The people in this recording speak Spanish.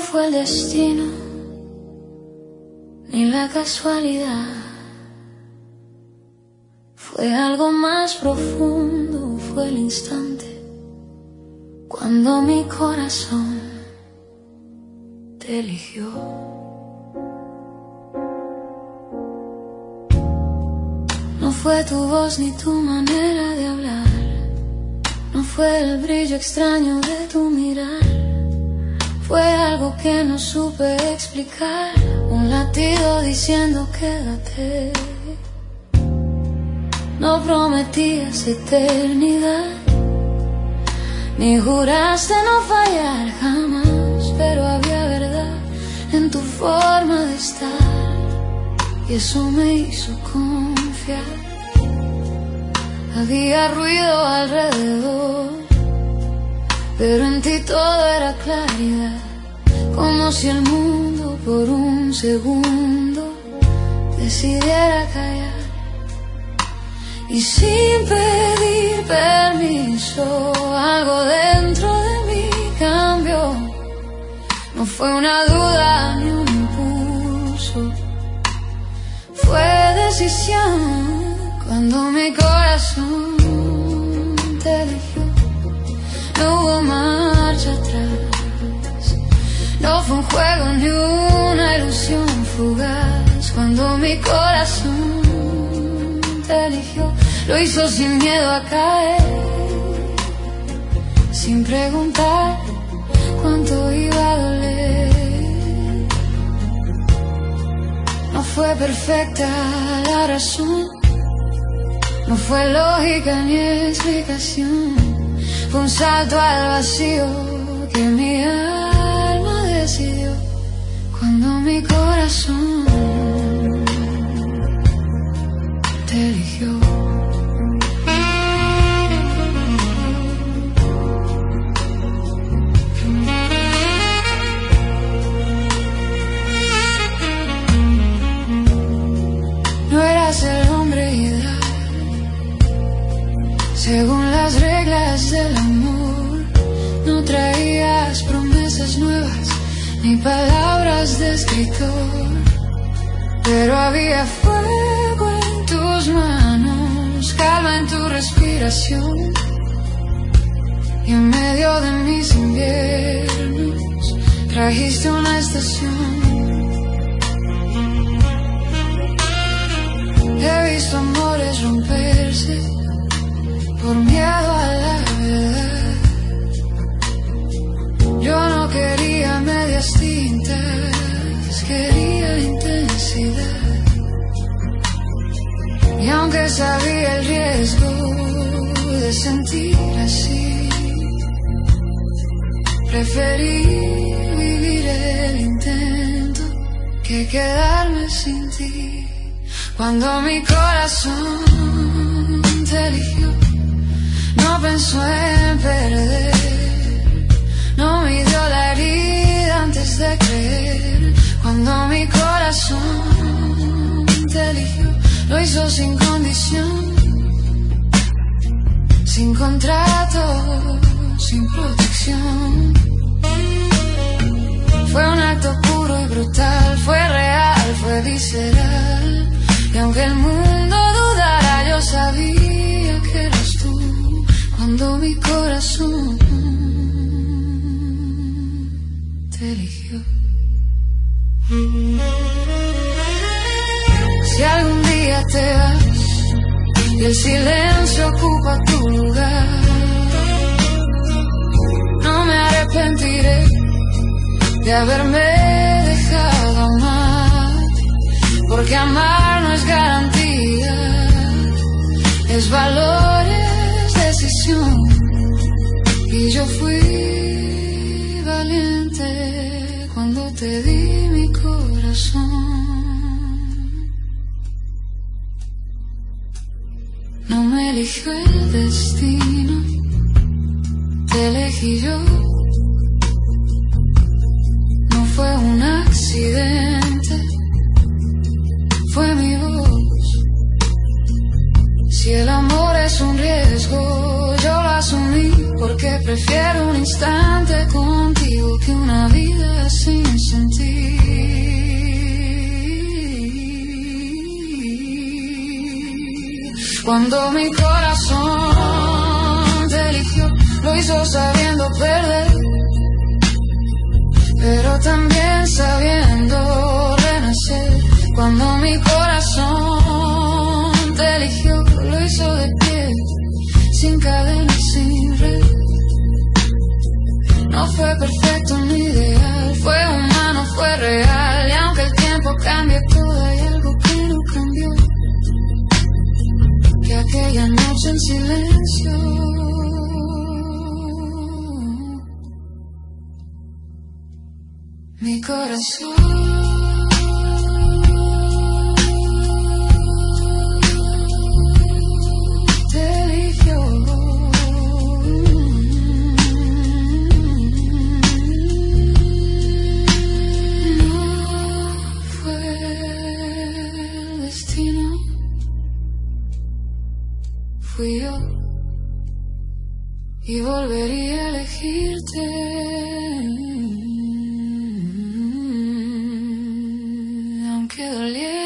fue el destino ni la casualidad. Fue algo más profundo, fue el instante cuando mi corazón te eligió. No fue tu voz ni tu manera de hablar, no fue el brillo extraño de tu mirar. Fue algo que no supe explicar, un latido diciendo quédate. No prometías eternidad, ni juraste no fallar jamás, pero había verdad en tu forma de estar, y eso me hizo confiar. Había ruido alrededor, pero en ti todo era claridad, como si el mundo por un segundo decidiera callar. Y sin pedir permiso, algo dentro de mí cambió. No fue una duda ni un impulso, fue decisión cuando mi corazón te eligió. No hubo marcha atrás, no fue un juego ni una ilusión fugaz. Cuando mi corazón te eligió, lo hizo sin miedo a caer, sin preguntar cuánto iba a doler. No fue perfecta la razón, no fue lógica ni explicación. Fue un salto al vacío que mi alma decidió cuando mi corazón te eligió. No eras el hombre ideal según las reglas del amor, no traías promesas nuevas ni palabras de escritor, pero había fuego en tus manos, calma en tu respiración, y en medio de mis inviernos trajiste una estación. He visto amores romperse por miedo a la verdad. Yo no quería medias tintas, quería intensidad. Y aunque sabía el riesgo de sentir así, preferí vivir el intento que quedarme sin ti. Cuando mi corazón te eligió, no pensó en perder, no midió la herida antes de creer. Cuando mi corazón te eligió, lo hizo sin condición, sin contrato, sin protección. Fue un acto puro y brutal, fue real, fue visceral. Y aunque el mundo dudara, yo sabía que eras tú. Cuando mi corazón te eligió. Si algún día te vas y el silencio ocupa tu lugar, no me arrepentiré de haberme dejado amar, porque amar no es garantía, es valor, es decisión. Y yo fui valiente cuando te di mi corazón. No me eligió el destino, te elegí yo. No fue un accidente, fue mi voz. Si el amor es un riesgo, yo lo asumí, porque prefiero un instante contigo que una vida sin Cuando mi corazón te eligió, lo hizo sabiendo perder, pero también sabiendo renacer. Cuando mi corazón te eligió, lo hizo de pie, sin cadenas, sin red. No fue perfecto ni ideal, fue humano, fue real. Y aunque el tiempo cambie todo, hay algo que no cambió, que aquella noche en silencio mi corazón te eligió. No fue el destino, fui yo, y volvería a elegirte, aunque doliera.